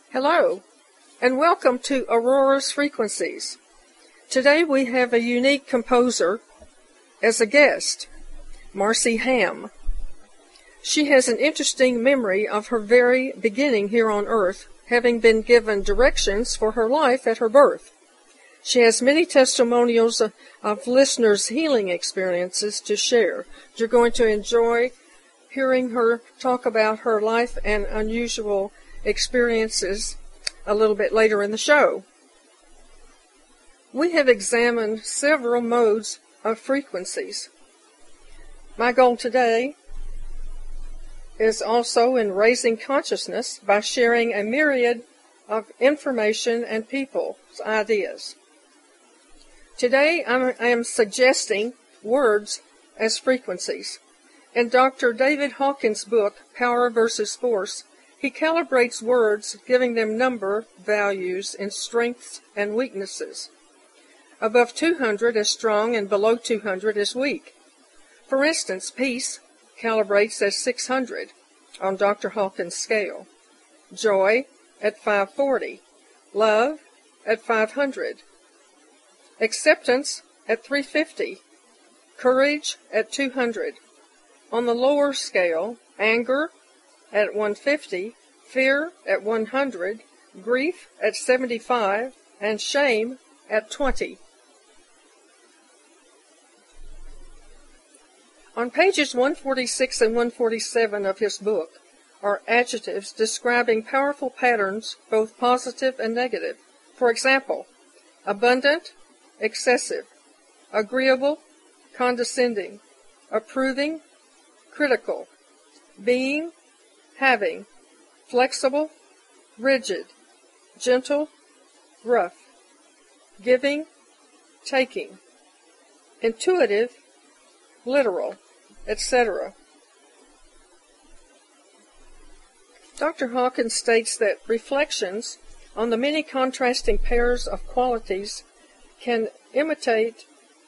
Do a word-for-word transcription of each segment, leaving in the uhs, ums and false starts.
Hello, and welcome to Aurora's Frequencies. Today we have a unique composer as a guest, Marcy Ham. She has an interesting memory of her very beginning here on Earth, having been given directions for her life at her birth. She has many testimonials of, of listeners' healing experiences to share. You're going to enjoy hearing her talk about her life and unusual experiences a little bit later in the show. We have examined several modes of frequencies. My goal today is also in raising consciousness by sharing a myriad of information and people's ideas. Today I'm, I am suggesting words as frequencies. In Doctor David Hawkins' book, Power versus Force, he calibrates words, giving them number values in strengths and weaknesses. Above two hundred is strong and below two hundred is weak. For instance, peace calibrates as six hundred on Doctor Hawkins' scale. Joy at five forty. Love at five hundred. Acceptance at three fifty. Courage at two hundred. On the lower scale, anger at one fifty, fear at one hundred, grief at seventy-five, and shame at twenty. On pages one forty-six and one forty-seven of his book are adjectives describing powerful patterns, both positive and negative. For example, abundant, excessive, agreeable, condescending, approving, critical, being, having, flexible, rigid, gentle, rough, giving, taking, intuitive, literal, et cetera. Doctor Hawkins states that reflections on the many contrasting pairs of qualities can imitate,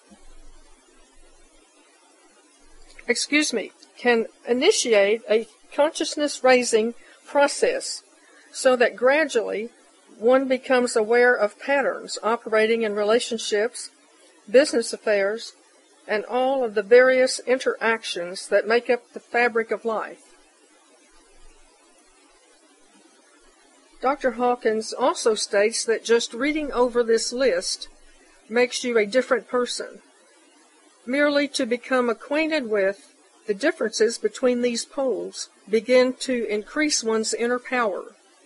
excuse me, can initiate a consciousness-raising process so that gradually one becomes aware of patterns operating in relationships, business affairs, and all of the various interactions that make up the fabric of life. Doctor Hawkins also states that just reading over this list makes you a different person. Merely to become acquainted with the differences between these poles begin to increase one's inner power.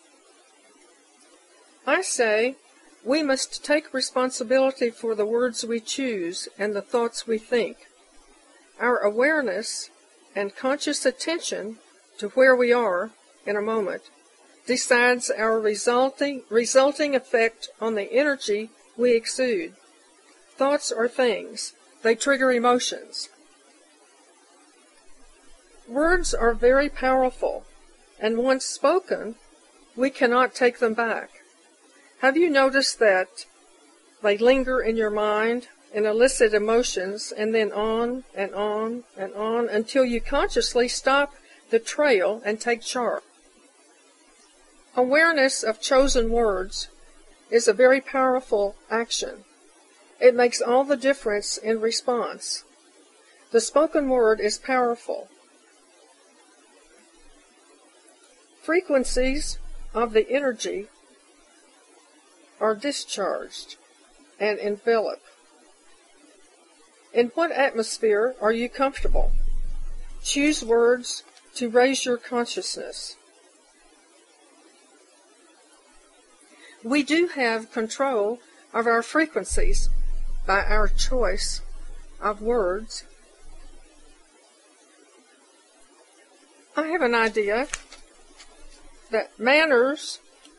I say we must take responsibility for the words we choose and the thoughts we think. Our awareness and conscious attention to where we are in a moment decides our resulting, resulting effect on the energy we exude. Thoughts are things. They trigger emotions. Words are very powerful, and once spoken, we cannot take them back. Have you noticed that they linger in your mind and elicit emotions, and then on and on and on until you consciously stop the trail and take charge? Awareness of chosen words is a very powerful action. It makes all the difference in response. The spoken word is powerful. Frequencies of the energy are discharged and envelop. In what atmosphere are you comfortable? Choose words to raise your consciousness. We do have control of our frequencies by our choice of words. I have an idea that manners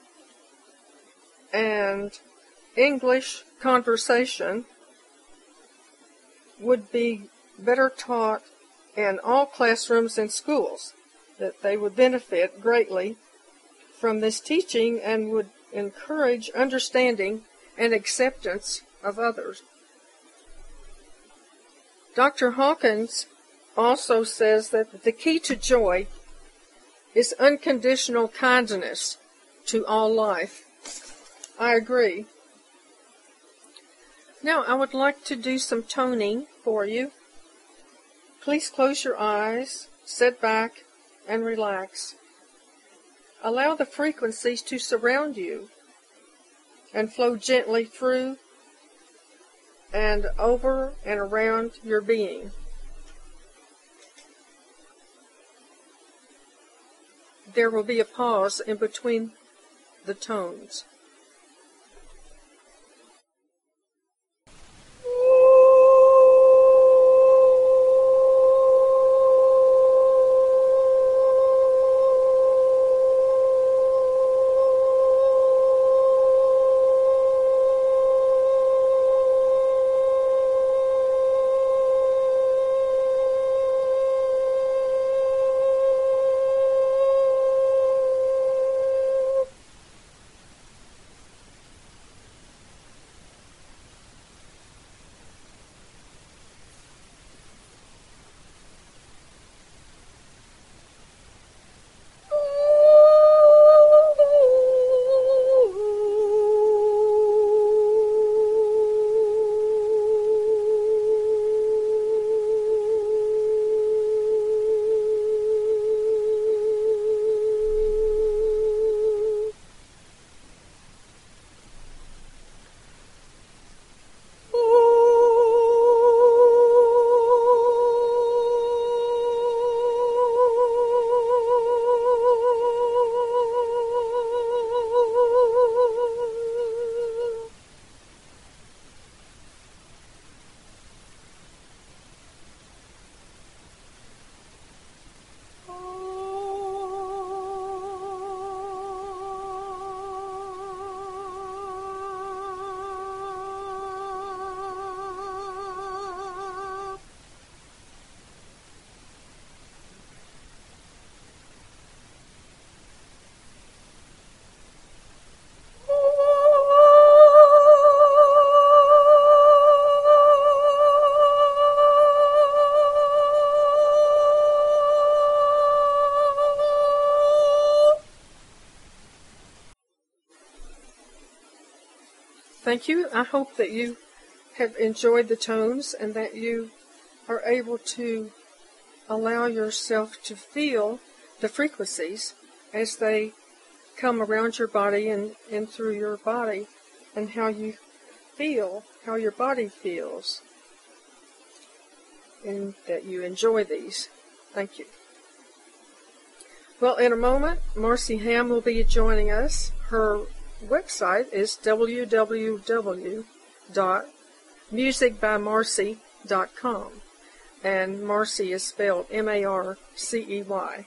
and English conversation would be better taught in all classrooms and schools, that they would benefit greatly from this teaching and would encourage understanding and acceptance of others. Doctor Hawkins also says that the key to joy is unconditional kindness to all life. I agree. Now, I would like to do some toning for you. Please close your eyes, sit back, and relax. Allow the frequencies to surround you and flow gently through and over and around your being. There will be a pause in between the tones. Thank you. I hope that you have enjoyed the tones and that you are able to allow yourself to feel the frequencies as they come around your body and, and through your body, and how you feel, how your body feels, and that you enjoy these. Thank you. Well, in a moment, Marcy Ham will be joining us. Her website is w w w dot music by marcy dot com, and Marcy is spelled M A R C E Y.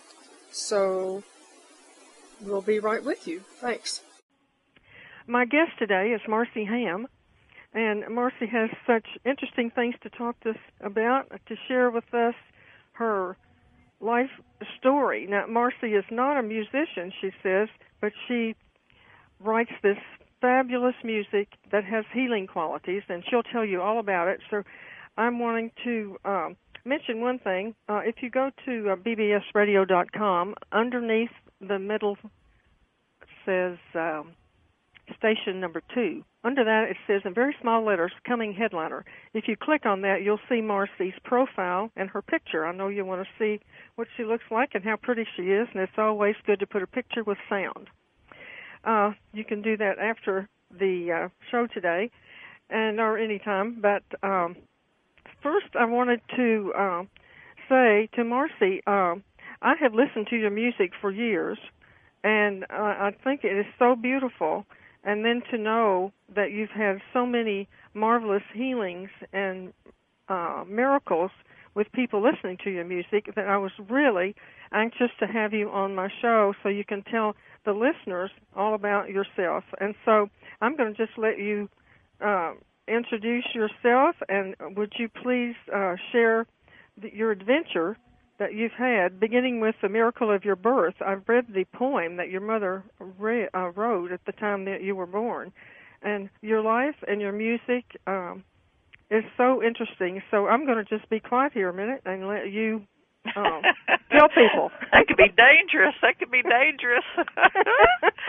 So we'll be right with you. Thanks. My guest today is Marcy Ham, and Marcy has such interesting things to talk to us about, to share with us her life story. Now, Marcy is not a musician, she says, but she writes this fabulous music that has healing qualities, and she'll tell you all about it. So I'm wanting to um, mention one thing. Uh, if you go to uh, b b s radio dot com, underneath the middle says um, station number two. Under that, it says in very small letters, coming headliner. If you click on that, you'll see Marcy's profile and her picture. I know you want to see what she looks like and how pretty she is, and it's always good to put a picture with sound. Uh, you can do that after the uh, show today, and or anytime. But um, first, I wanted to uh, say to Marcy, uh, I have listened to your music for years, and uh, I think it is so beautiful. And then to know that you've had so many marvelous healings and uh, miracles with people listening to your music, that I was really anxious to have you on my show so you can tell the listeners all about yourself. And so I'm going to just let you uh, introduce yourself, and would you please uh, share the, your adventure that you've had, beginning with the miracle of your birth. I've read the poem that your mother re- uh, wrote at the time that you were born. And your life and your music um, is so interesting. So I'm going to just be quiet here a minute and let you um, tell people. That could be dangerous. That could be dangerous.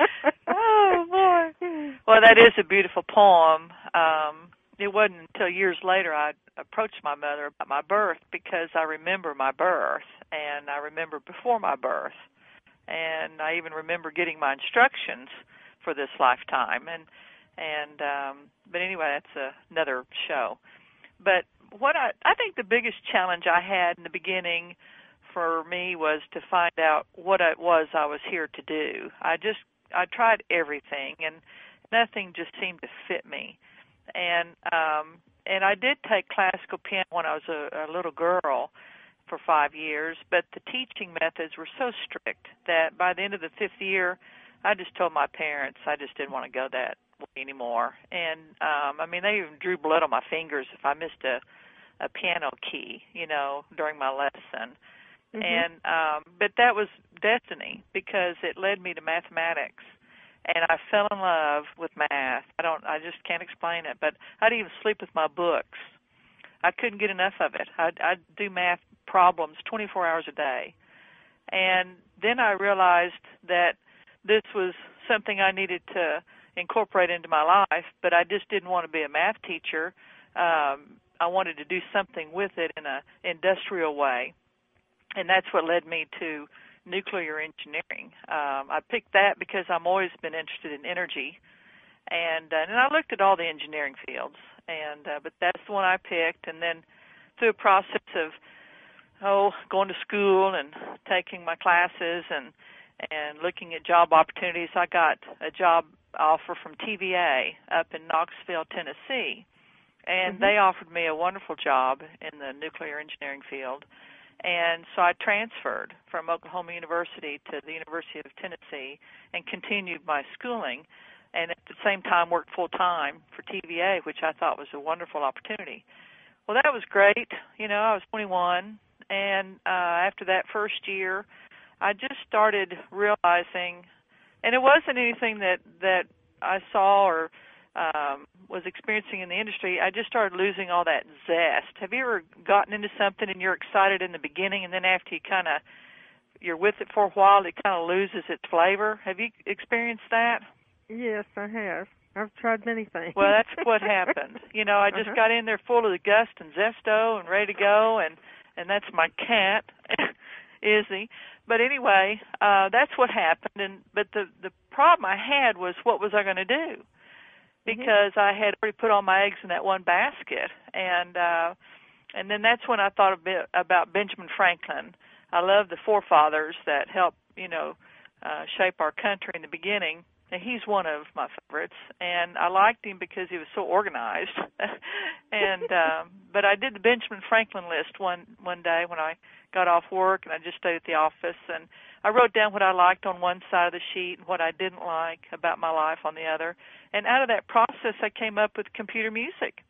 Well, that is a beautiful poem. Um, it wasn't until years later I approached my mother about my birth, because I remember my birth, and I remember before my birth, and I even remember getting my instructions for this lifetime. And and um, but anyway, that's a, another show. But what I I think the biggest challenge I had in the beginning for me was to find out what it was I was here to do. I just I tried everything, and nothing just seemed to fit me. And um, and I did take classical piano when I was a, a little girl for five years, but the teaching methods were so strict that by the end of the fifth year, I just told my parents I just didn't want to go that way anymore. And um, I mean, they even drew blood on my fingers if I missed a, a piano key, you know, during my lesson. Mm-hmm. And um, but that was destiny, because it led me to mathematics. And I fell in love with math. I don't. I just can't explain it. But I'd even sleep with my books. I couldn't get enough of it. I'd, I'd do math problems twenty-four hours a day. And then I realized that this was something I needed to incorporate into my life, but I just didn't want to be a math teacher. Um, I wanted to do something with it in an industrial way. And that's what led me to nuclear engineering. Um, I picked that because I've always been interested in energy, and uh, and I looked at all the engineering fields, and uh, but that's the one I picked. And then through a process of oh going to school and taking my classes and and looking at job opportunities, I got a job offer from T V A up in Knoxville, Tennessee, and mm-hmm. they offered me a wonderful job in the nuclear engineering field. And so I transferred from Oklahoma University to the University of Tennessee and continued my schooling, and at the same time worked full-time for T V A, which I thought was a wonderful opportunity. Well, that was great. You know, I was twenty-one, and uh, after that first year, I just started realizing, and it wasn't anything that, that I saw or Um, was experiencing in the industry, I just started losing all that zest. Have you ever gotten into something and you're excited in the beginning, and then after you kind of, you're with it for a while, it kind of loses its flavor? Have you experienced that? Yes, I have. I've tried many things. Well, that's what happened. You know, I just uh-huh. got in there full of the gust and zesto and ready to go, and, and that's my cat, Izzy. But anyway, uh, that's what happened. And but the, the problem I had was, what was I going to do? Because I had already put all my eggs in that one basket, and uh, and then that's when I thought a bit about Benjamin Franklin. I love the forefathers that helped, you know, uh, shape our country in the beginning, and he's one of my favorites. And I liked him because he was so organized. and um, but I did the Benjamin Franklin list one one day when I got off work, and I just stayed at the office, and I wrote down what I liked on one side of the sheet and what I didn't like about my life on the other. And out of that process, I came up with computer music.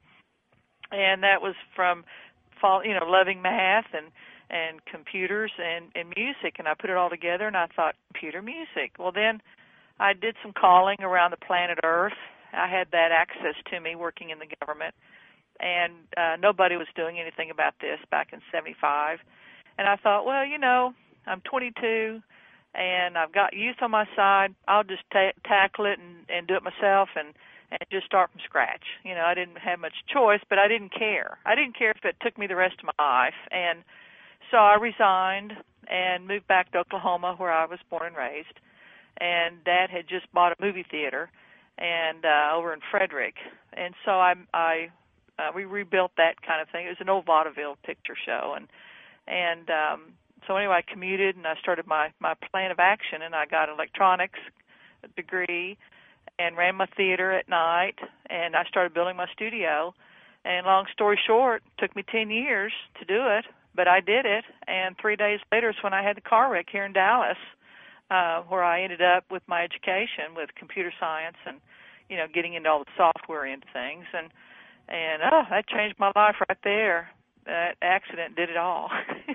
And that was from, you know, loving math and, and computers and, and music. And I put it all together, and I thought, computer music. Well, then I did some calling around the planet Earth. I had that access to me working in the government. And uh, nobody was doing anything about this back in seventy-five. And I thought, well, you know, I'm twenty-two, and I've got youth on my side. I'll just ta- tackle it and, and do it myself and, and just start from scratch. You know, I didn't have much choice, but I didn't care. I didn't care if it took me the rest of my life. And so I resigned and moved back to Oklahoma, where I was born and raised. And Dad had just bought a movie theater and uh, over in Frederick. And so I, I uh, we rebuilt that kind of thing. It was an old vaudeville picture show, and and um, so anyway, I commuted, and I started my, my plan of action, and I got an electronics degree and ran my theater at night, and I started building my studio. And long story short, it took me ten years to do it, but I did it, and three days later is when I had the car wreck here in Dallas, uh, where I ended up with my education with computer science and, you know, getting into all the software into things. And, and oh, that changed my life right there. That accident did it all.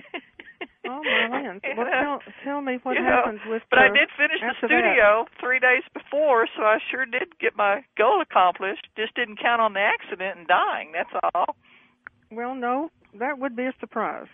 Oh, my land. Well, tell, tell me what you happens know, with But uh, I did finish the studio that. three days before, so I sure did get my goal accomplished. Just didn't count on the accident and dying, that's all. Well, no, that would be a surprise.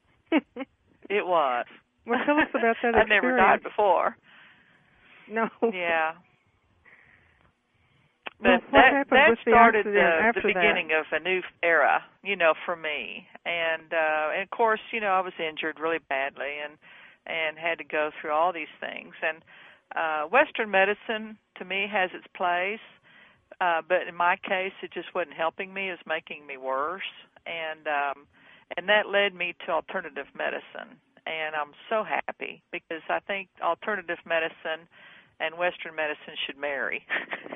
It was. Well, tell us about that I experience. never died before. No. Yeah. But well, what that happened that with the started accident the, after the beginning that? of a new era, you know, for me. And uh, and of course, you know, I was injured really badly and and had to go through all these things. And uh, Western medicine to me has its place, uh, but in my case, it just wasn't helping me; it was making me worse. And um, and that led me to alternative medicine. And I'm so happy because I think alternative medicine and Western medicine should marry,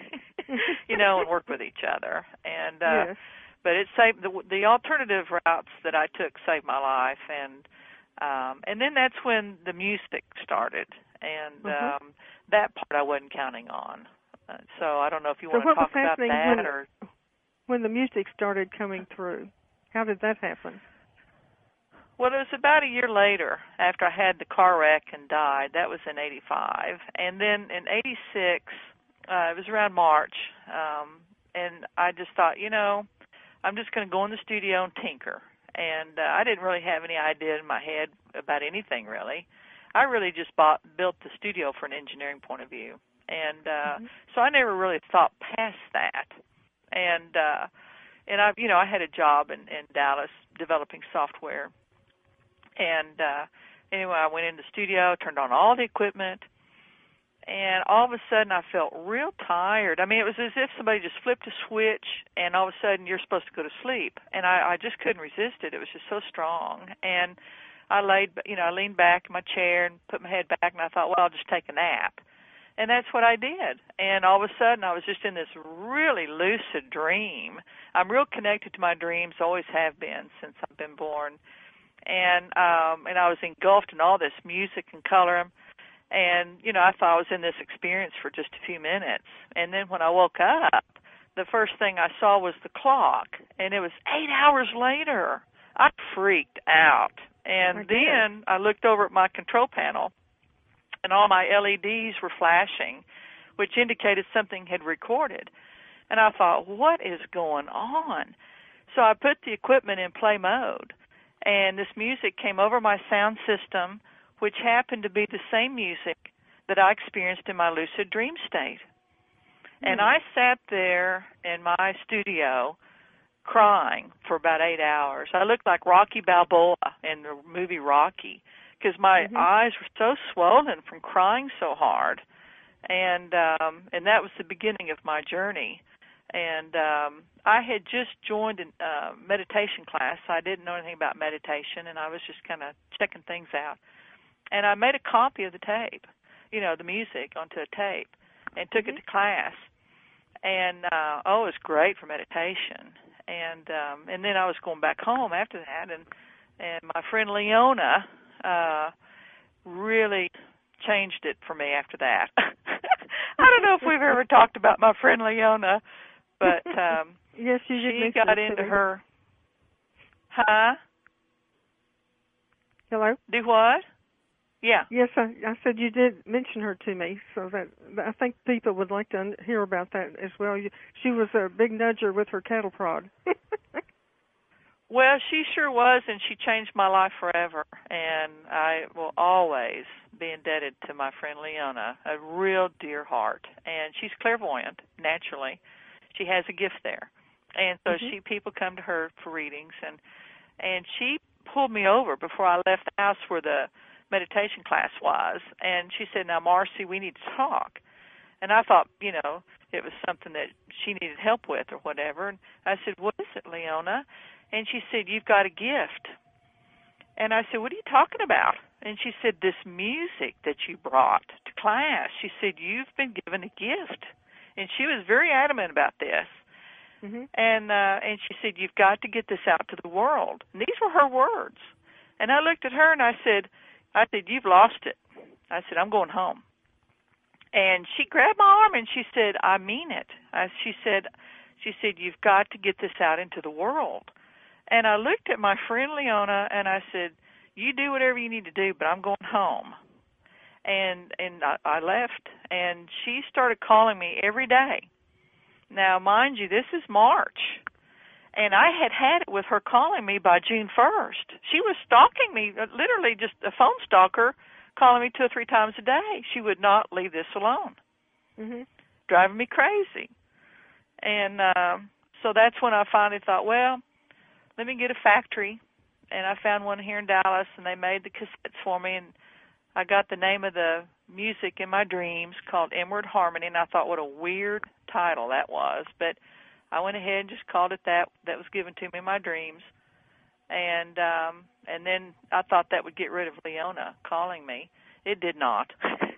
you know, and work with each other. And uh, Yes. but it saved the, the alternative routes that I took saved my life, and um, and then that's when the music started, and Uh-huh. um, that part I wasn't counting on. Uh, so I don't know if you So want to what was talk about happening that when or. when the music started coming through? How did that happen? Well, it was about a year later after I had the car wreck and died. That was in eighty-five. And then in eighty-six, uh, it was around March, um, and I just thought, you know, I'm just going to go in the studio and tinker. And uh, I didn't really have any idea in my head about anything, really. I really just bought, built the studio for an engineering point of view. And uh, Mm-hmm. so I never really thought past that. And, uh, and I, you know, I had a job in, in Dallas developing software. And uh, anyway, I went in the studio, turned on all the equipment, and all of a sudden I felt real tired. I mean, it was as if somebody just flipped a switch, and all of a sudden you're supposed to go to sleep. And I, I just couldn't resist it. It was just so strong. And I laid, you know, I leaned back in my chair and put my head back, and I thought, well, I'll just take a nap. And that's what I did. And all of a sudden I was just in this really lucid dream. I'm real connected to my dreams, always have been since I've been born. And um, and I was engulfed in all this music and color, and you know I thought I was in this experience for just a few minutes. And then when I woke up, the first thing I saw was the clock, and it was eight hours later. I freaked out, and I guess. then I looked over at my control panel, and all my L E Ds were flashing, which indicated something had recorded. And I thought, what is going on? So I put the equipment in play mode. And this music came over my sound system, which happened to be the same music that I experienced in my lucid dream state. Mm. And I sat there in my studio crying for about eight hours. I looked like Rocky Balboa in the movie Rocky because my Mm-hmm. eyes were so swollen from crying so hard. And um, and that was the beginning of my journey. And um, I had just joined a uh, meditation class. I didn't know anything about meditation, and I was just kind of checking things out. And I made a copy of the tape, you know, the music onto a tape, and took Mm-hmm. it to class. And, uh, oh, it was great for meditation. And um, and then I was going back home after that, and, and my friend Leona uh, really changed it for me after that. I don't know if we've ever talked about my friend Leona, but um, yes, you did she mention got it into to me. her. Huh? Hello? Do what? Yeah. Yes, I, I said you did mention her to me, so that I think people would like to un- hear about that as well. You, she was a big nudger with her cattle prod. Well, she sure was, and she changed my life forever. And I will always be indebted to my friend Leona, a real dear heart. And she's clairvoyant, naturally. She has a gift there. And so Mm-hmm. she people come to her for readings, and and she pulled me over before I left the house where the meditation class was, and she said, now, Marcy, we need to talk. And I thought, you know, it was something that she needed help with or whatever. And I said, what is it, Leona? And she said, you've got a gift. And I said, what are you talking about? And she said, this music that you brought to class. She said, you've been given a gift. And she was very adamant about this. Mm-hmm. And uh, and she said, you've got to get this out to the world. And these were her words. And I looked at her and I said, I said, you've lost it. I said, I'm going home. And she grabbed my arm and she said, I mean it. I, she said, she said, you've got to get this out into the world. And I looked at my friend Leona and I said, you do whatever you need to do, but I'm going home. And and I, I left, and she started calling me every day. Now, mind you, this is March, and I had had it with her calling me by June first. She was stalking me, literally just a phone stalker, calling me two or three times a day. She would not leave this alone, Mm-hmm. driving me crazy. And um, so that's when I finally thought, well, let me get a factory. And I found one here in Dallas, and they made the cassettes for me. And I got the name of the music in my dreams called Inward Harmony, and I thought what a weird title that was. But I went ahead and just called it that. That was given to me in my dreams. And um, and then I thought that would get rid of Leona calling me. It did not.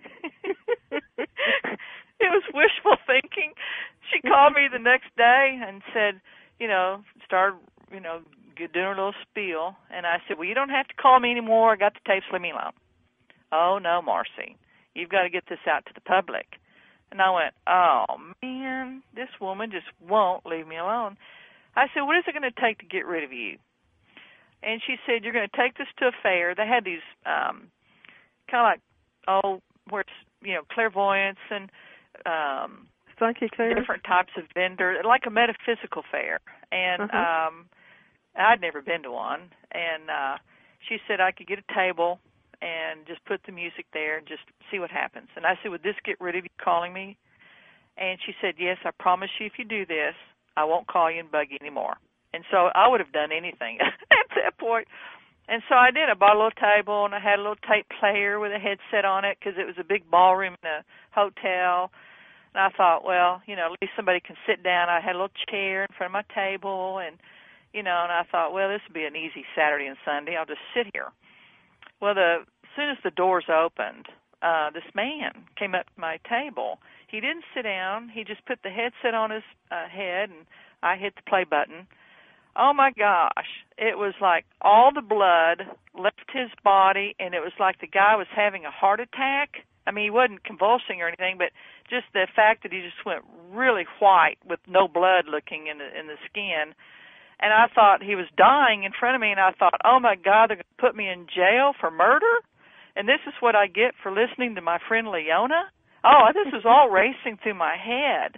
It was wishful thinking. She called me the next day and said, you know, started, you know, doing a little spiel. And I said, well, you don't have to call me anymore. I got the tapes. Leave me alone. Oh, no, Marcy. You've got to get this out to the public. And I went, oh, man, this woman just won't leave me alone. I said, what is it going to take to get rid of you? And she said, you're going to take this to a fair. They had these um, kind of like, oh, where it's, you know, clairvoyance and um, psychic fairs? Different types of vendors, like a metaphysical fair. And uh-huh. um, I'd never been to one. And uh, she said I could get a table and just put the music there and just see what happens. And I said, would this get rid of you calling me? And she said, yes, I promise you if you do this, I won't call you and bug you anymore. And so I would have done anything at that point. And so I did. I bought a little table, and I had a little tape player with a headset on it because it was a big ballroom in a hotel. And I thought, well, you know, at least somebody can sit down. I had a little chair in front of my table, and, you know, and I thought, well, this would be an easy Saturday and Sunday. I'll just sit here. Well, the, as soon as the doors opened, uh, this man came up to my table. He didn't sit down. He just put the headset on his uh, head, and I hit the play button. Oh, my gosh. It was like all the blood left his body, and it was like the guy was having a heart attack. I mean, he wasn't convulsing or anything, but just the fact that he just went really white with no blood looking in the, in the skin. And I thought he was dying in front of me, and I thought, oh, my God, they're going to put me in jail for murder? And this is what I get for listening to my friend Leona? Oh, this was all racing through my head.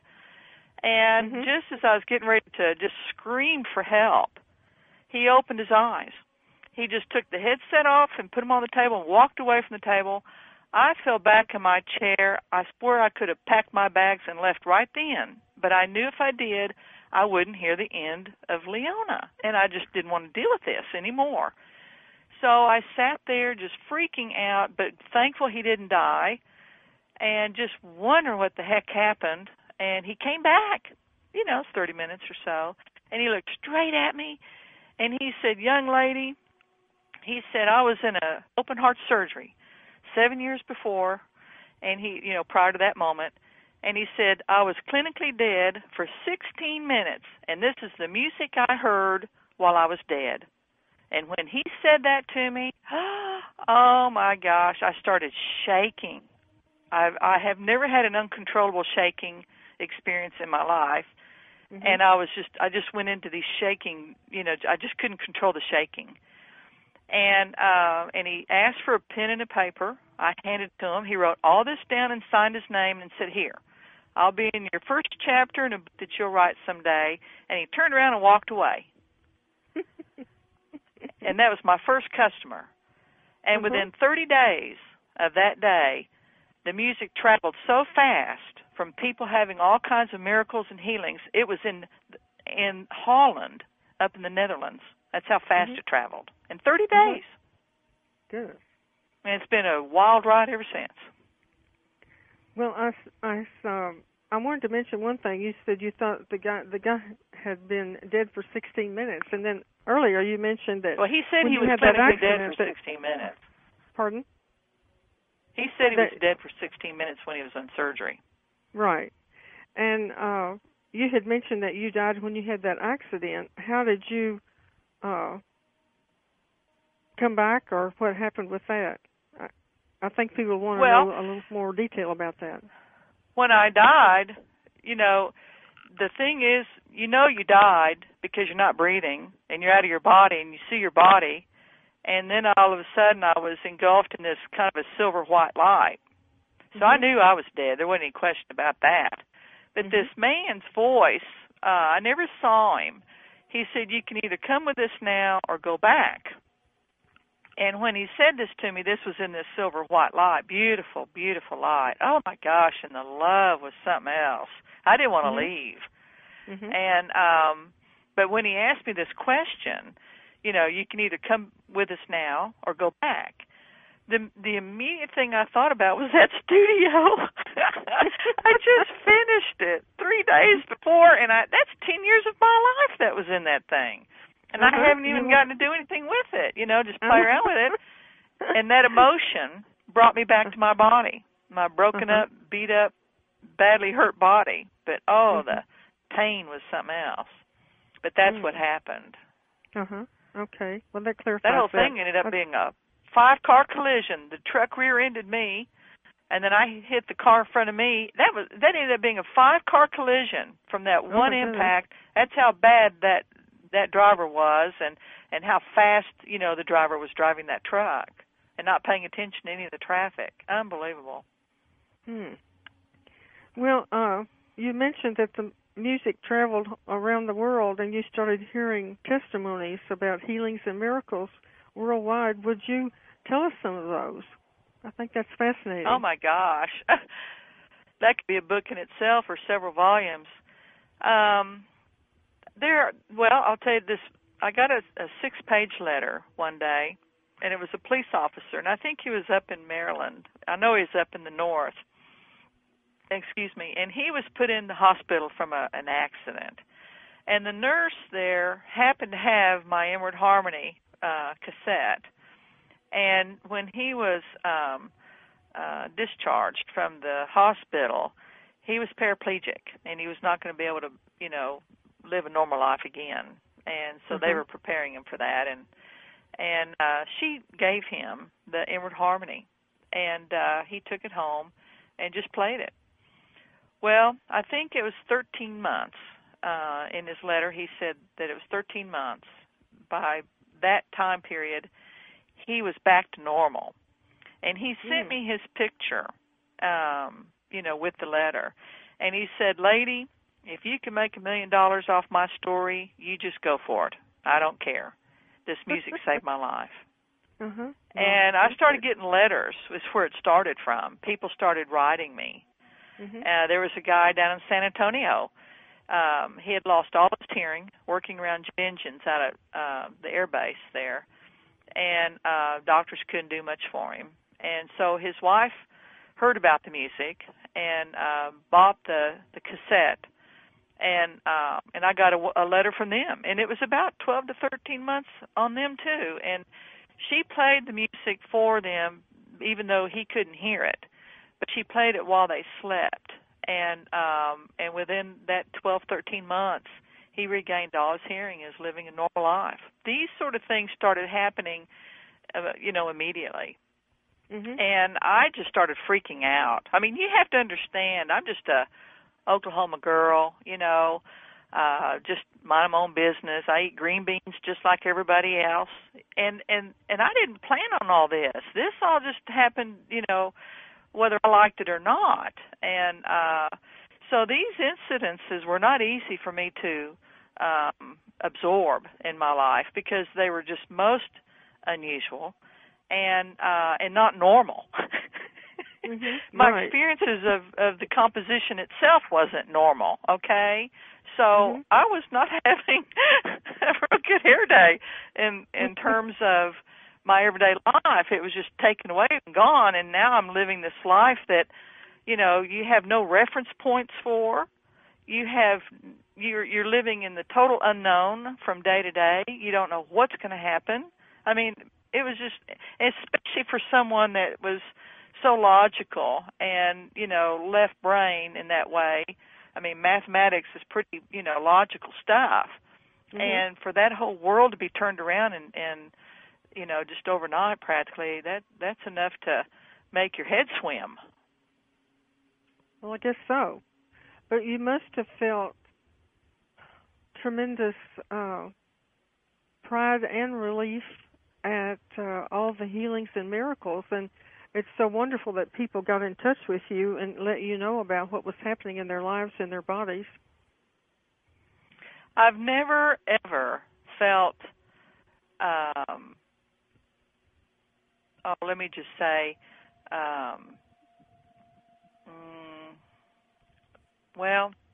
And mm-hmm. just as I was getting ready to just scream for help, he opened his eyes. He just took the headset off and put them on the table and walked away from the table. I fell back in my chair. I swore I could have packed my bags and left right then. But I knew if I did, I wouldn't hear the end of Leona. And I just didn't want to deal with this anymore. So I sat there just freaking out, but thankful he didn't die, and just wondering what the heck happened. And he came back, you know, thirty minutes or so, and he looked straight at me, and he said, young lady, he said, I was in a open heart surgery seven years before, and he, you know, prior to that moment, and he said, I was clinically dead for sixteen minutes, and this is the music I heard while I was dead. And when he said that to me, oh, my gosh, I started shaking. I've, I have never had an uncontrollable shaking experience in my life, mm-hmm. and I was just, I just went into these shaking, you know, I just couldn't control the shaking. And uh, and he asked for a pen and a paper. I handed it to him. He wrote all this down and signed his name and said, here, I'll be in your first chapter in a book that you'll write someday. And he turned around and walked away. And that was my first customer. And mm-hmm. within thirty days of that day, the music traveled so fast from people having all kinds of miracles and healings. It was in in Holland, up in the Netherlands. That's how fast mm-hmm. it traveled. In thirty days. Good. And it's been a wild ride ever since. Well, I, I, um, I wanted to mention one thing. You said you thought the guy the guy had been dead for sixteen minutes, and then earlier you mentioned that. Well, he said he was clinically dead for sixteen minutes. Pardon? He said he that, was dead for sixteen minutes when he was in surgery. Right. And uh, you had mentioned that you died when you had that accident. How did you uh, come back, or what happened with that? I, I think people want to well, know a little more detail about that. When I died, you know, the thing is, you know you died because you're not breathing, and you're out of your body, and you see your body, and then all of a sudden I was engulfed in this kind of a silver-white light. So mm-hmm. I knew I was dead. There wasn't any question about that. But mm-hmm. this man's voice, uh, I never saw him. He said, you can either come with us now or go back. And when he said this to me, this was in this silver-white light, beautiful, beautiful light. Oh, my gosh, and the love was something else. I didn't want to mm-hmm. leave. Mm-hmm. And um, but when he asked me this question, you know, you can either come with us now or go back. The the immediate thing I thought about was that studio. I just finished it three days before, and I that's ten years of my life that was in that thing, and uh-huh. I haven't even gotten to do anything with it. You know, just play around with it. And that emotion brought me back to my body, my broken uh-huh. up, beat up, badly hurt body. But oh, mm-hmm. the pain was something else. But that's mm. what happened. Uh huh. Okay. Well, that clarifies That whole that. thing ended up being a five-car collision. The truck rear-ended me, and then I hit the car in front of me. That was that ended up being a five-car collision from that Oh, one my impact. That's how bad that that driver was, and and how fast you know the driver was driving that truck and not paying attention to any of the traffic. Unbelievable. Hmm. Well, uh, you mentioned that the music traveled around the world, and you started hearing testimonies about healings and miracles worldwide. Would you tell us some of those? I think that's fascinating. Oh my gosh, that could be a book in itself or several volumes. Um, there, well, I'll tell you this. I got a, a six-page letter one day, and it was a police officer, and I think he was up in Maryland. I know he was up in the north. Excuse me. And he was put in the hospital from a, an accident. And the nurse there happened to have my Inward Harmony uh, cassette. And when he was um, uh, discharged from the hospital, he was paraplegic, and he was not going to be able to, you know, live a normal life again. And so mm-hmm. they were preparing him for that. And and uh, she gave him the Inward Harmony, and uh, he took it home and just played it. Well, I think it was thirteen months. Uh, in his letter, he said that it was thirteen months. By that time period, he was back to normal. And he sent mm. me his picture, um, you know, with the letter. And he said, "Lady, if you can make a million dollars off my story, you just go for it. I don't care. This music saved my life." Uh-huh. And I started getting letters, is where it started from. People started writing me. Mm-hmm. Uh, there was a guy down in San Antonio. Um, he had lost all his hearing working around jet engines out at uh, the air base there, and uh, doctors couldn't do much for him. And so his wife heard about the music and uh, bought the, the cassette, and uh, and I got a, a letter from them, and it was about twelve to thirteen months on them too. And she played the music for them, even though he couldn't hear it. But she played it while they slept, and um, and within that twelve, thirteen months, he regained all his hearing and is living a normal life. These sort of things started happening, uh, you know, immediately. Mm-hmm. And I just started freaking out. I mean, you have to understand, I'm just a Oklahoma girl, you know, uh, just mind my own business. I eat green beans just like everybody else. And, and, and I didn't plan on all this. This all just happened, you know, whether I liked it or not. And uh, so these incidences were not easy for me to um, absorb in my life because they were just most unusual and uh, and not normal. mm-hmm. My right. experiences of, of the composition itself wasn't normal, okay? So mm-hmm. I was not having a real good hair day in, in terms of my everyday life. It was just taken away and gone, and now I'm living this life that, you know, you have no reference points for. You have you're you're living in the total unknown from day to day. You don't know what's going to happen. I mean, it was just, especially for someone that was so logical and, you know, left brain in that way. I mean, mathematics is pretty, you know, logical stuff. Mm-hmm. And for that whole world to be turned around and, and you know, just overnight practically, that that's enough to make your head swim. Well, I guess so. But you must have felt tremendous uh, pride and relief at uh, all the healings and miracles, and it's so wonderful that people got in touch with you and let you know about what was happening in their lives and their bodies. I've never, ever felt, um, oh, let me just say, um, mm, well,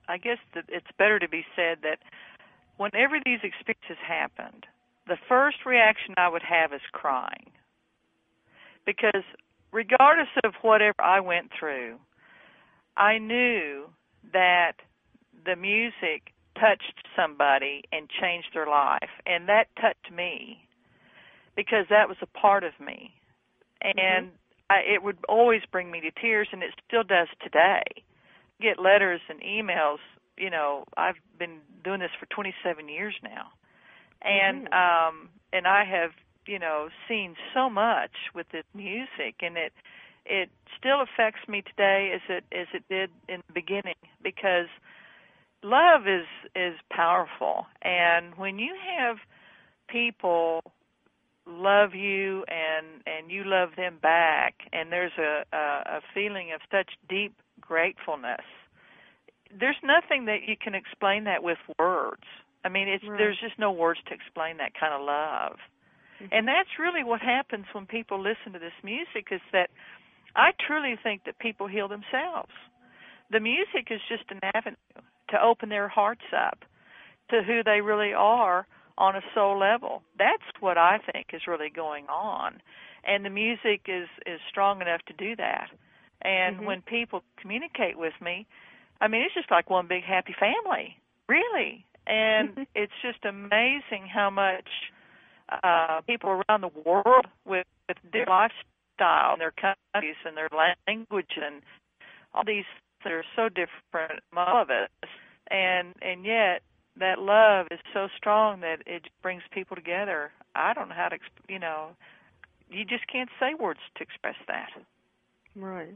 I guess that it's better to be said that whenever these experiences happened, the first reaction I would have is crying. Because regardless of whatever I went through, I knew that the music touched somebody and changed their life, and that touched me because that was a part of me. And mm-hmm. I, it would always bring me to tears, and it still does today. I get letters and emails. You know, I've been doing this for twenty-seven years now, and mm-hmm. um, and I have, you know, seen so much with this music, and it it still affects me today as it as it did in the beginning, because love is is powerful, and when you have people love you and and you love them back, and there's a a, a feeling of such deep gratefulness, there's nothing that you can explain that with words. I mean, it's right. There's just no words to explain that kind of love. Mm-hmm. And that's really what happens when people listen to this music, is that I truly think that people heal themselves. The music is just an avenue to open their hearts up to who they really are on a soul level. That's what I think is really going on. And the music is, is strong enough to do that. And mm-hmm. when people communicate with me, I mean, it's just like one big happy family, really. And it's just amazing how much uh, people around the world with, with their lifestyle and their countries and their language and all these that are so different from all of us, and and yet that love is so strong that it brings people together. I don't know how to, you know, you just can't say words to express that. Right.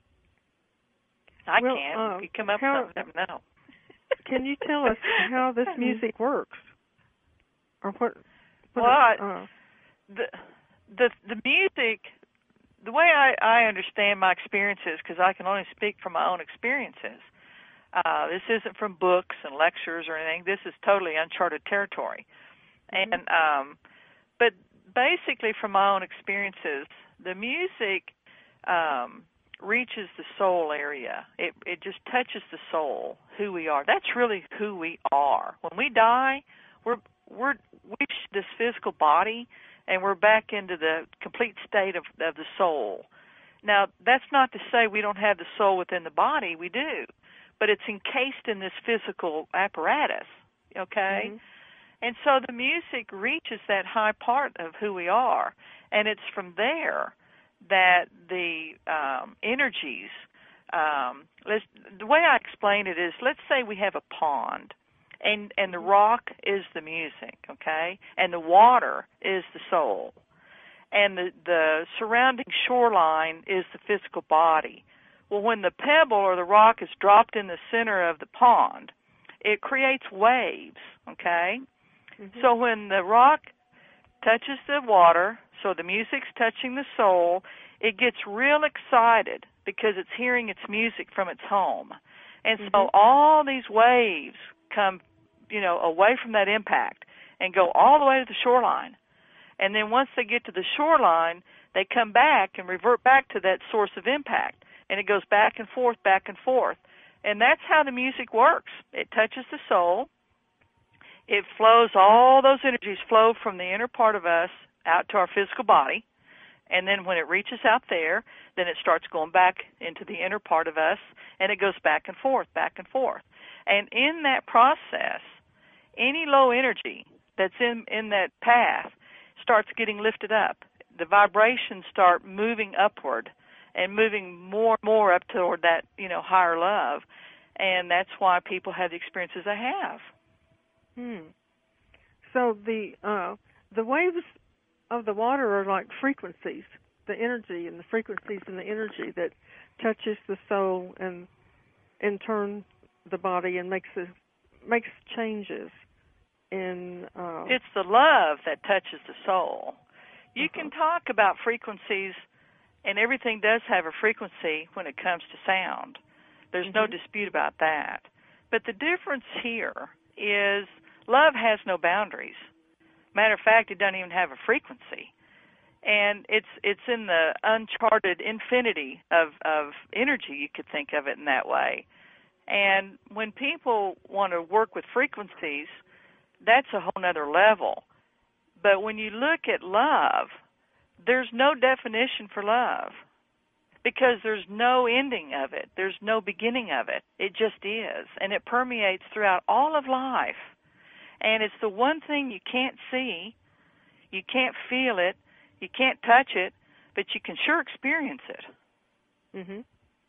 I well, can't. Uh, if you come up how, with something, no. Can you tell us how this music works, or what? what well, I, uh, the the the music. The way I, I understand my experiences, because I can only speak from my own experiences, uh, this isn't from books and lectures or anything. This is totally uncharted territory. Mm-hmm. And um, but basically, from my own experiences, the music um, reaches the soul area. It it just touches the soul, who we are. That's really who we are. When we die, we're we're we reach this physical body, and we're back into the complete state of, of the soul. Now, that's not to say we don't have the soul within the body. We do. But it's encased in this physical apparatus, okay? Mm-hmm. And so the music reaches that high part of who we are. And it's from there that the um, energies, um, let's, the way I explain it is, let's say we have a pond. And and the rock is the music, okay? And the water is the soul. And the, the surrounding shoreline is the physical body. Well, when the pebble or the rock is dropped in the center of the pond, it creates waves, okay? Mm-hmm. So when the rock touches the water, so the music's touching the soul, it gets real excited because it's hearing its music from its home. And mm-hmm. so all these waves come, you know, away from that impact and go all the way to the shoreline. And then once they get to the shoreline, they come back and revert back to that source of impact. And it goes back and forth, back and forth. And that's how the music works. It touches the soul. It flows, all those energies flow from the inner part of us out to our physical body. And then when it reaches out there, then it starts going back into the inner part of us, and it goes back and forth, back and forth. And in that process, any low energy that's in, in that path starts getting lifted up. The vibrations start moving upward and moving more and more up toward that, you know, higher love. And that's why people have the experiences they have. Hmm. So the uh, the waves of the water are like frequencies, the energy and the frequencies and the energy that touches the soul and in turn the body and makes a, makes changes in. Uh, it's the love that touches the soul. You uh-huh. can talk about frequencies, and everything does have a frequency when it comes to sound. There's mm-hmm. no dispute about that. But the difference here is love has no boundaries. Matter of fact, it doesn't even have a frequency. And it's it's in the uncharted infinity of, of energy, you could think of it in that way. And when people want to work with frequencies, that's a whole nother level. But when you look at love, there's no definition for love because there's no ending of it. There's no beginning of it. It just is. And it permeates throughout all of life. And it's the one thing you can't see, you can't feel it, you can't touch it, but you can sure experience it. Mhm.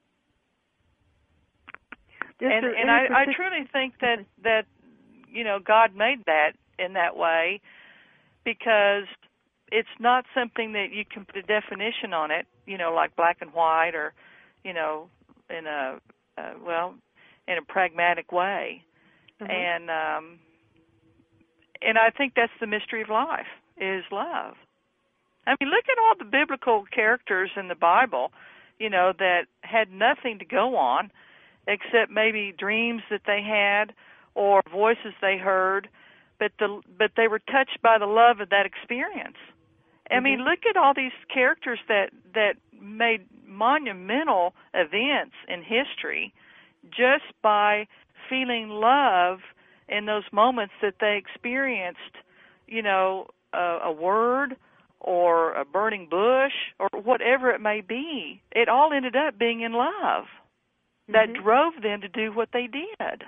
And, and I, I truly think that, that, you know, God made that in that way because it's not something that you can put a definition on it, you know, like black and white or, you know, in a, uh, well, in a pragmatic way. Mm-hmm. And, um, and I think that's the mystery of life, is love. I mean, look at all the biblical characters in the Bible, you know, that had nothing to go on except maybe dreams that they had or voices they heard, but the but they were touched by the love of that experience. I mm-hmm. mean, look at all these characters that, that made monumental events in history just by feeling love in those moments that they experienced, you know, a, a word or a burning bush or whatever it may be. It all ended up being in love that mm-hmm. drove them to do what they did.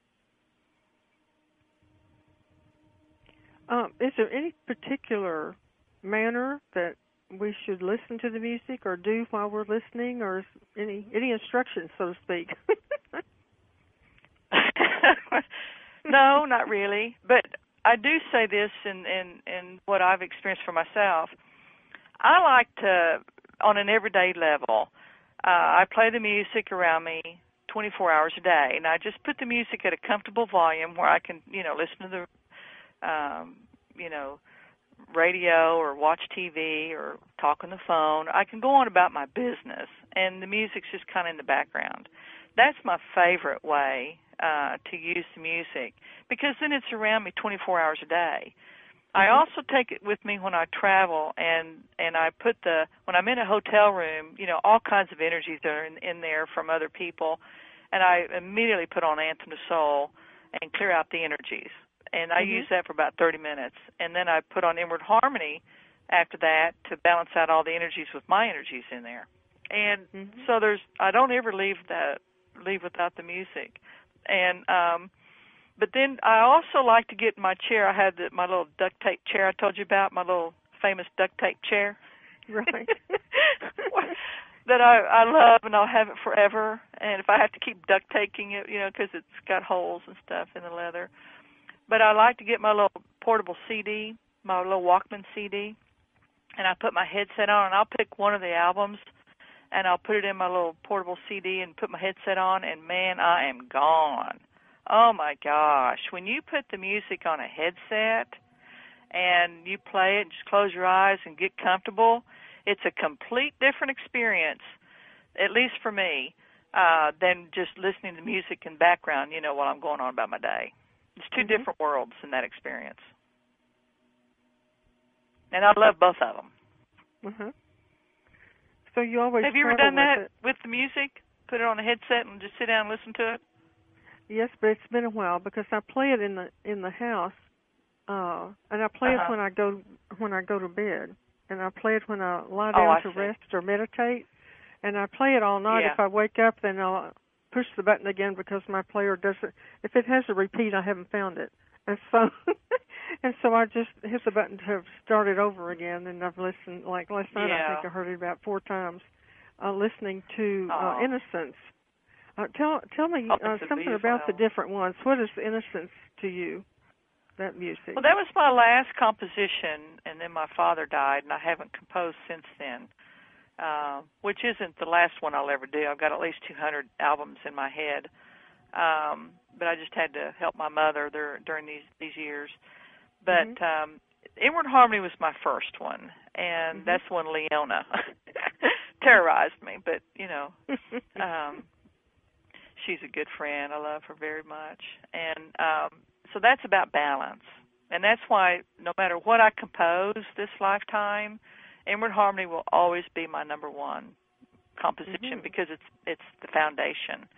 Um, is there any particular manner that we should listen to the music or do while we're listening, or any any instructions, so to speak? No, not really. But I do say this in, in, in what I've experienced for myself. I like to, on an everyday level, uh, I play the music around me twenty-four hours a day, and I just put the music at a comfortable volume where I can, you know, listen to the Um, you know, radio or watch T V or talk on the phone. I can go on about my business, and the music's just kind of in the background. That's my favorite way uh, to use the music because then it's around me twenty-four hours a day. Mm-hmm. I also take it with me when I travel, and, and I put the, when I'm in a hotel room, you know, all kinds of energies are in, in there from other people, and I immediately put on Anthem to Soul and clear out the energies. And I mm-hmm. use that for about thirty minutes. And then I put on Inward Harmony after that to balance out all the energies with my energies in there. And mm-hmm. so there's, I don't ever leave that, leave without the music. And, um, but then I also like to get in my chair. I had the, my little duct tape chair I told you about, my little famous duct tape chair. Right. That I, I love, and I'll have it forever. And if I have to keep duct taping it, you know, because it's got holes and stuff in the leather. But I like to get my little portable C D, my little Walkman C D, and I put my headset on, and I'll pick one of the albums, and I'll put it in my little portable C D and put my headset on, and, man, I am gone. Oh, my gosh. When you put the music on a headset and you play it and just close your eyes and get comfortable, it's a complete different experience, at least for me, uh, than just listening to music in background, you know, while I'm going on about my day. It's two mm-hmm. different worlds in that experience. And I love both of them. Mm-hmm. So you always Have you ever done with that it? with the music? Put it on a headset and just sit down and listen to it? Yes, but it's been a while because I play it in the in the house, uh, and I play uh-huh. it when I go when I go to bed, and I play it when I lie oh, down I to see. rest or meditate, and I play it all night. Yeah. If I wake up, then I'll push the button again because my player doesn't. If it has a repeat, I haven't found it, and so and so I just hit the button to start it over again. And I've listened. Like last night, yeah. I think I heard it about four times, uh, listening to oh. uh, Innocence. Uh, tell tell me oh, uh, something about the different ones. What is Innocence to you? That music. Well, that was my last composition, and then my father died, and I haven't composed since then. Uh, which isn't the last one I'll ever do. I've got at least two hundred albums in my head. Um, but I just had to help my mother there, during these, these years. But mm-hmm. um, Inward Harmony was my first one, and mm-hmm. that's when Leona terrorized me. But, you know, um, she's a good friend. I love her very much. And um, so that's about balance. And that's why no matter what I compose this lifetime, Inward Harmony will always be my number one composition mm-hmm. because it's it's the foundation.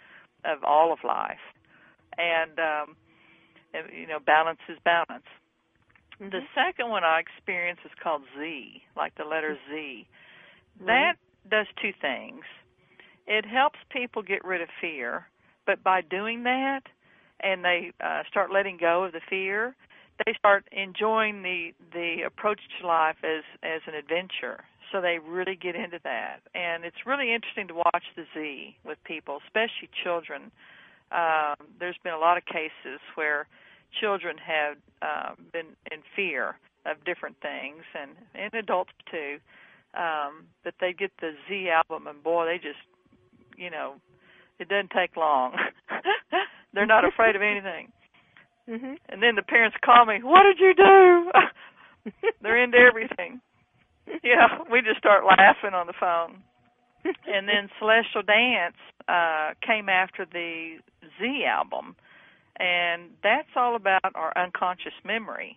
of all of life. And, um, you know, balance is balance. Mm-hmm. The second one I experienced is called Z, like the letter Z. Right. That does two things. It helps people get rid of fear, but by doing that, and they uh, start letting go of the fear, they start enjoying the, the approach to life as, as an adventure. So they really get into that. And it's really interesting to watch the Z with people, especially children. Um, there's been a lot of cases where children have uh, been in fear of different things, and, and adults too. Um, but they get the Z album, and boy, they just, you know, it doesn't take long. They're not afraid of anything. Mm-hmm. And then the parents call me, what did you do? They're into everything. Yeah, we just start laughing on the phone. And then Celestial Dance uh, came after the Z album, and that's all about our unconscious memory.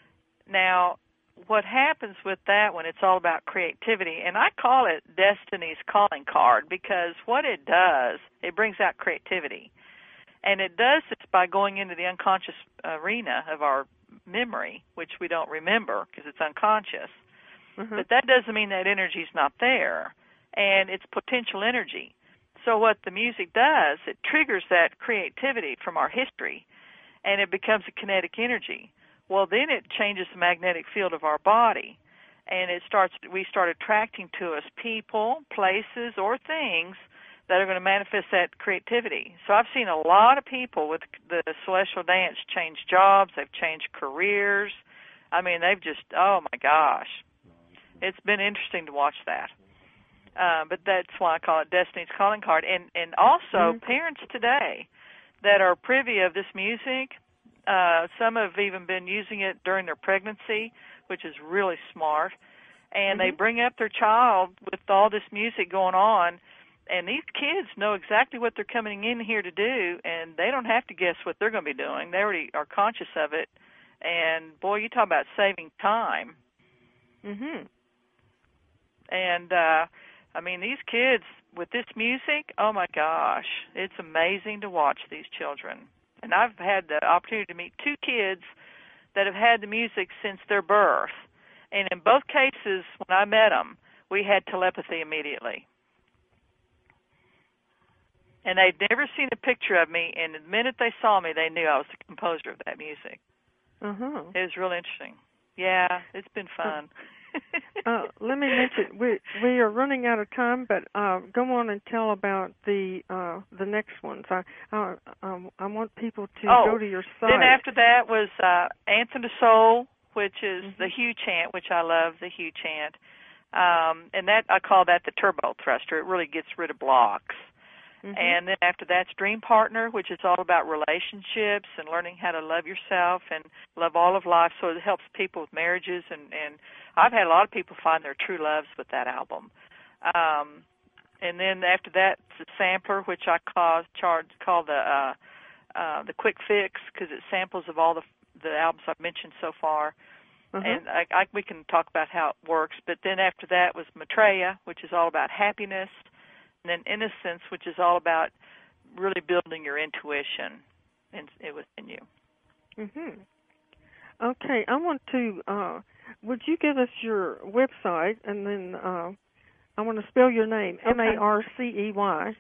Now, what happens with that when it's all about creativity, and I call it Destiny's calling card, because what it does, it brings out creativity. And it does this by going into the unconscious arena of our memory, which we don't remember because it's unconscious. Mm-hmm. But that doesn't mean that energy's not there, and it's potential energy. So what the music does, it triggers that creativity from our history, and it becomes a kinetic energy. Well, then it changes the magnetic field of our body, and it starts. we start attracting to us people, places, or things that are going to manifest that creativity. So I've seen a lot of people with the Celestial Dance change jobs, they've changed careers. I mean, they've just, oh my gosh. It's been interesting to watch that. Uh, but that's why I call it Destiny's Calling Card. And, and also, mm-hmm. parents today that are privy of this music, uh, some have even been using it during their pregnancy, which is really smart. And mm-hmm. they bring up their child with all this music going on, and these kids know exactly what they're coming in here to do, and they don't have to guess what they're going to be doing. They already are conscious of it. And, boy, you talk about saving time. Mm-hmm. And, uh, I mean, these kids, with this music, oh, my gosh, it's amazing to watch these children. And I've had the opportunity to meet two kids that have had the music since their birth. And in both cases, when I met them, we had telepathy immediately. And they'd never seen a picture of me, and the minute they saw me, they knew I was the composer of that music. Uh-huh. It was real interesting. Yeah, it's been fun. uh, let me mention, we we are running out of time, but uh, go on and tell about the uh, the next ones. I I, um, I want people to oh, go to your site. Then after that was uh, Anthem to Soul, which is mm-hmm. the Hue chant, which I love, the Hue chant. Um, and that I call that the turbo thruster. It really gets rid of blocks. Mm-hmm. And then after that's Dream Partner, which is all about relationships and learning how to love yourself and love all of life. So it helps people with marriages. And, and I've had a lot of people find their true loves with that album. Um, and then after that, the Sampler, which I call, charge, call the uh, uh, the Quick Fix, because it samples of all the the albums I've mentioned so far. Mm-hmm. And I, I, we can talk about how it works. But then after that was Maitreya, which is all about happiness. And then Innocence, which is all about really building your intuition in, within you. Mm-hmm. Okay, I want to, uh, would you give us your website, and then uh, I want to spell your name, okay. M A R C E Y.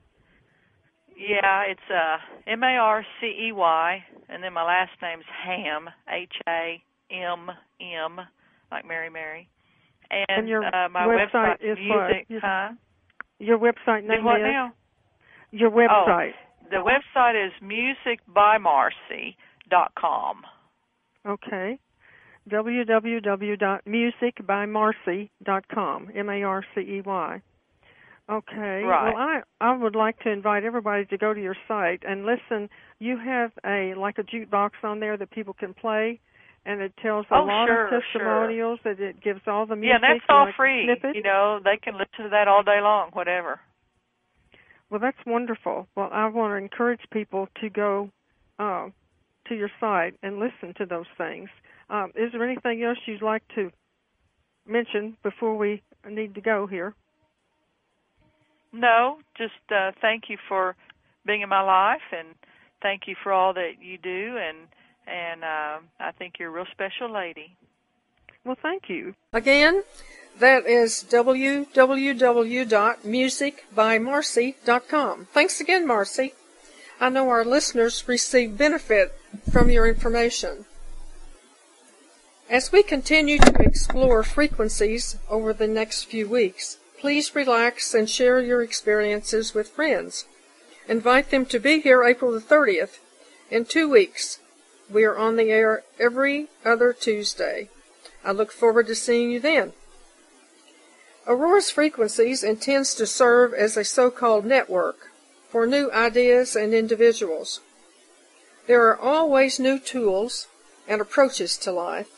Yeah, it's uh, M A R C E Y, and then my last name's Ham, H A M M, like Mary Mary. And, and your uh, my website website's is music, what? huh? Your website name what is? Now? Your website. Oh, the website is music by marcy dot com. Okay. w w w dot music by marcy dot com. M A R C E Y. Okay. Right. Well, I, I would like to invite everybody to go to your site and listen. You have a like a jukebox on there that people can play, and it tells a oh, lot sure, of testimonials. Sure. That it gives all the music. Yeah, that's all like free. Snippets. You know, they can listen to that all day long, whatever. Well, that's wonderful. Well, I want to encourage people to go uh, to your site and listen to those things. Um, is there anything else you'd like to mention before we need to go here? No, just uh, thank you for being in my life, and thank you for all that you do, and and uh, I think you're a real special lady. Well, thank you. Again, that is w w w dot music by marcy dot com. Thanks again, Marcy. I know our listeners receive benefit from your information. As we continue to explore frequencies over the next few weeks, please relax and share your experiences with friends. Invite them to be here April the thirtieth. In two weeks, we are on the air every other Tuesday. I look forward to seeing you then. Aurora's Frequencies intends to serve as a so-called network for new ideas and individuals. There are always new tools and approaches to life.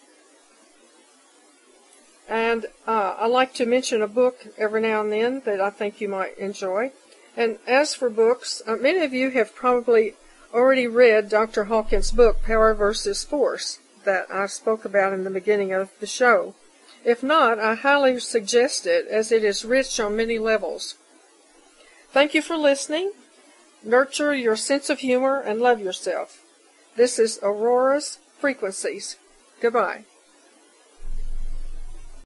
And uh, I like to mention a book every now and then that I think you might enjoy. And as for books, uh, many of you have probably already read Doctor Hawkins' book, Power versus Force, that I spoke about in the beginning of the show. If not, I highly suggest it, as it is rich on many levels. Thank you for listening. Nurture your sense of humor and love yourself. This is Aurora's Frequencies. Goodbye.